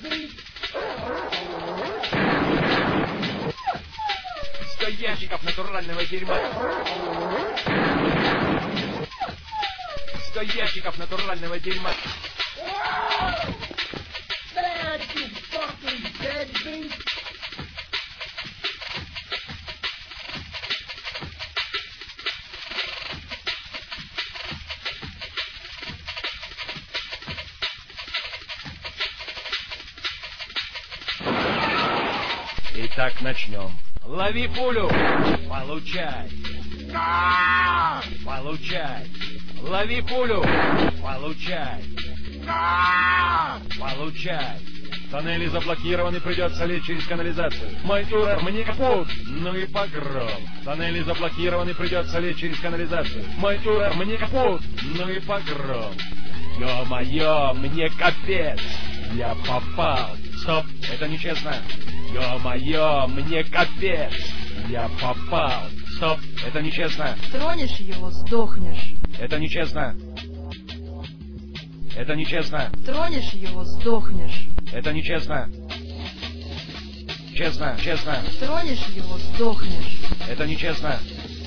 Сто ящиков натурального дерьма. 100 ящиков натурального дерьма. Итак, начнем. Лови пулю! Получай! Получай! Лови пулю! Получай! Получай! Тоннели заблокированы, придется лезть через канализацию. Мой тур, мне капут! Ну и погром! Тоннели заблокированы, придется лезть через канализацию. Мой тур, мне капут! Ну и погром! Ё-моё, мне капец! Я попал! Стоп, это нечестно! Ё-моё, мне капец! Я попал! Стоп, это нечестно! Тронешь его, сдохнешь! Это нечестно! Это нечестно! Тронешь его, сдохнешь! Это нечестно! Честно, честно! Тронешь его, сдохнешь! Это нечестно!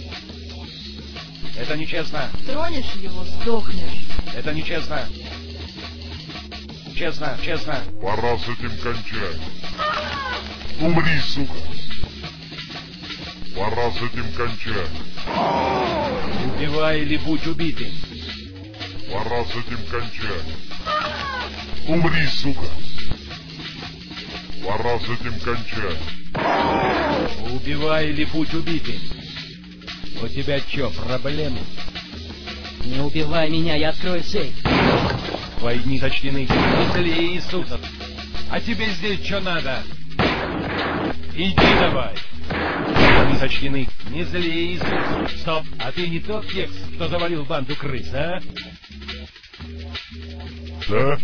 Это нечестно! Тронешь его, сдохнешь! Это нечестно! Честно, честно! Пора с этим кончать! Умри, сука! Пора с этим кончать! Убивай или будь убитым! Пора с этим кончать! Умри, сука! Пора с этим кончать! Убивай или будь убитым! У тебя чё, проблемы? Не убивай меня, я открою сейф! Твои дни сочтены. Зли Иисуса! А тебе здесь чё надо? Иди давай! Они сочтены. Не зли Иисус. Стоп, а ты не тот текст, что завалил банду крыс, а? Да?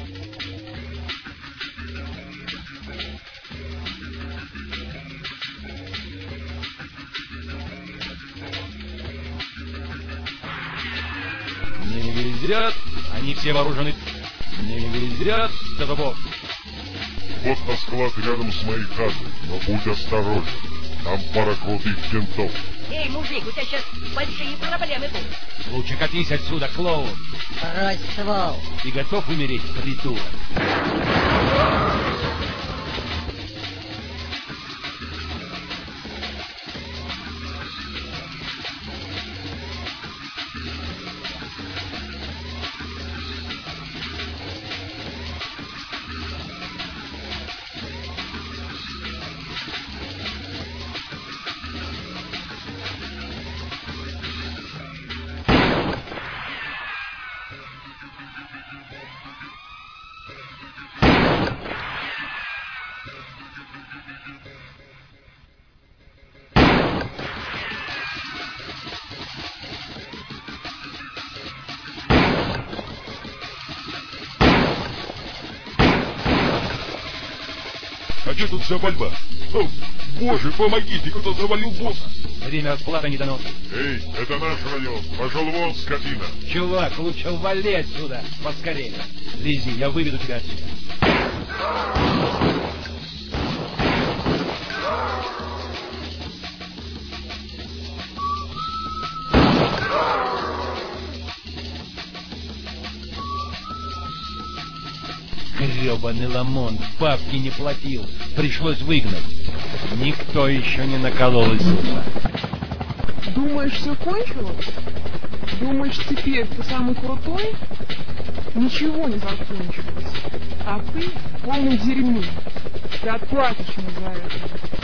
Не верезрят, они все вооружены. Не верезрят, до зубов. Вот на склад рядом с моей хатой, но будь осторожен. Там пара крутых кентов. Эй, мужик, у тебя сейчас большие проблемы будут. Лучше катись отсюда, клоун. Брось ствол! Ты готов умереть, придурок? А что тут за борьба? О, боже, помогите, кто завалил босса. Время расплаты не дано. Эй, это наш район. Пошел вон, скотина. Чувак, лучше вали отсюда, поскорее. Лизи, я выведу тебя отсюда. Гребаный Ламонт бабки не платил, пришлось выгнать. Никто еще не наколол Иисуса. Думаешь, все кончилось? Думаешь, теперь ты самый крутой? Ничего не закончилось. А ты в полном дерьме. Ты отплатишь мне за это.